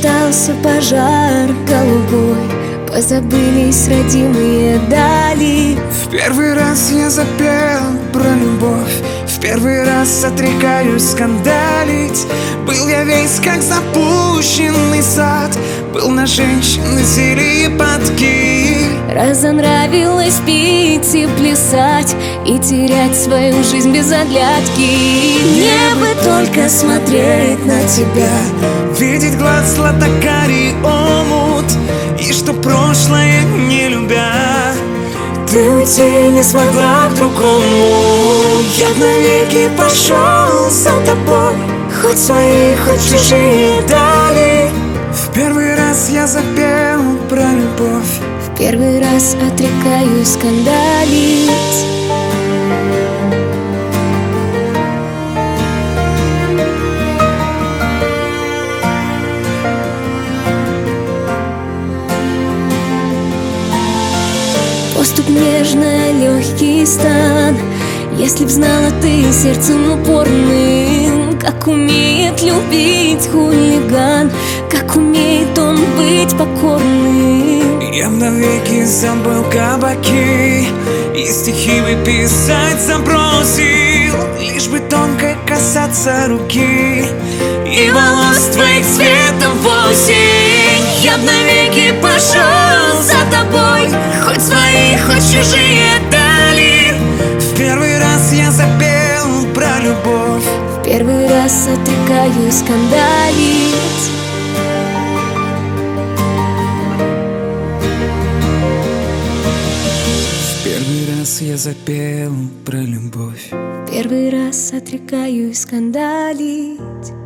Разгорался пожар голубой, позабылись родимые дали. В первый раз я запел про любовь, в первый раз отрекаюсь скандалить. Был я весь как запущенный сад, был на женщины зелье падки. Разонравилось пить и плясать, и терять свою жизнь без оглядки. Мне бы только смотреть на тебя, видеть глаз златокарий омут, и что прошлое не любя, ты уйти не смогла к другому. Я б навеки пошел за тобой, хоть свои, хоть чужие дали. В первый раз я запел про любовь, в первый раз отрекаюсь скандалить. Поступ нежная, легкий стан. Если б знала ты сердцем упорным, как умеет любить хулиган, как умеет он быть покорным. Я б навеки забыл кабаки и стихи бы писать забросил, лишь бы тонко касаться руки и волос твоих цветом в осень. Я б навеки пошел за тобой, хоть свои, хоть чужие дали. В первый раз я запел про любовь, в первый раз отрекаюсь скандалить. в первый раз я запел про любовь, в первый раз отрекаюсь скандалить.